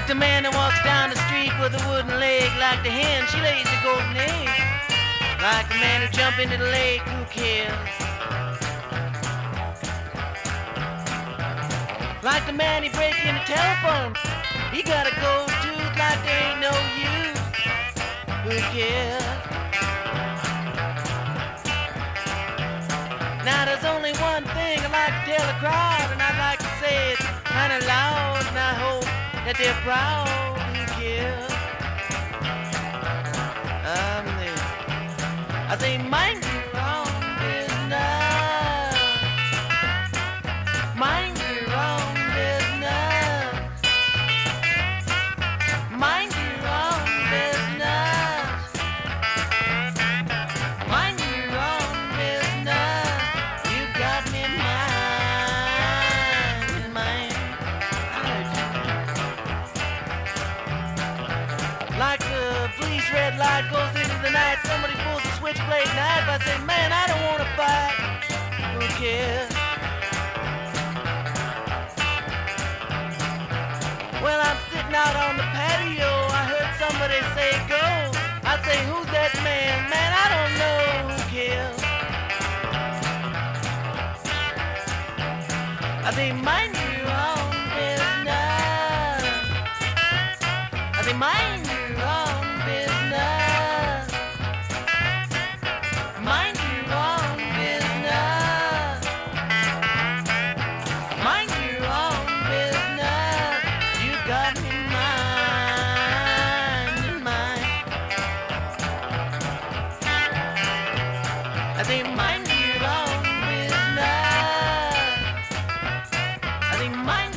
the man that walks down the street with a wooden leg, like the hen, she lays a golden egg. Like the man who jumped into the lake, who cares? Like the man he break in the telephone, he got a gold tooth like there ain't no use. Who cares? Now there's only one thing I like to tell the crowd, and I'd like to say it kinda loud, and I hope that they're proud. Who cares? I'm there. I say, mind your own business. Mind your own business. Mind your own business. Mind your own business. You got me mine. Like the police red light goes into the night, somebody pulls a switchblade knife. I say, man, I don't want to fight. Who cares? Well, I'm sitting out on the patio. I heard somebody say, go. I say, who's that man? Man, I don't know. Who cares? I say, mind your own business. I say, mind your own business. Mind your own business. Mind your own business. You got me mine. I say, mind your own business. I say, mind